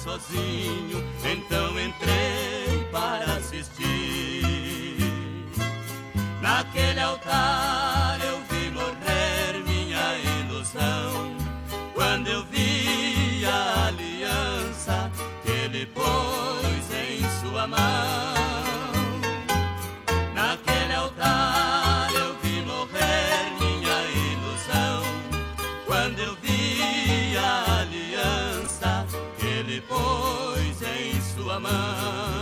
sozinho, então entrei para assistir. Naquele altar eu vi morrer minha ilusão, quando eu vi a aliança que ele pôs em sua mão. Naquele altar eu vi morrer minha ilusão, quando eu vi a aliança que ele pôs em sua mão.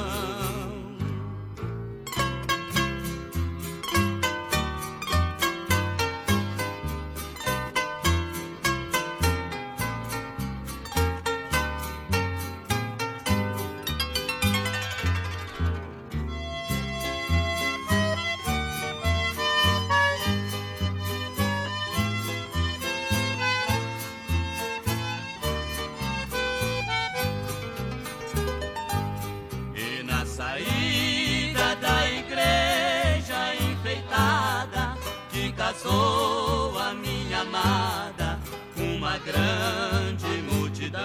Saída da igreja enfeitada, que casou a minha amada, uma grande multidão.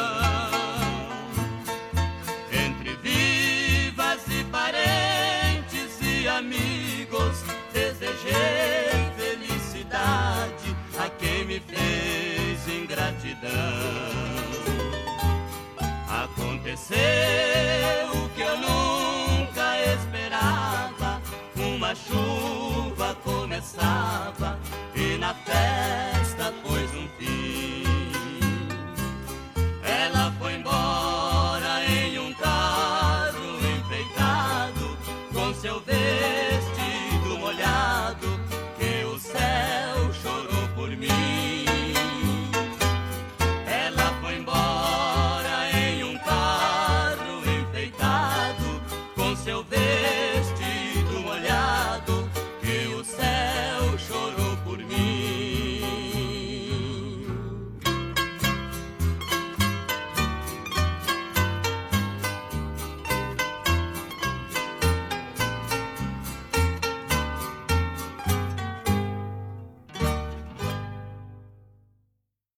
Entre vivas e parentes e amigos, desejei felicidade a quem me fez ingratidão. Aconteceu o que eu nunca esperava, uma chuva começava e na festa pôs um fim. Ela foi embora em um carro enfeitado, com seu vestido molhado, que o céu chorou por mim. Ela foi embora em um carro enfeitado, com seu vestido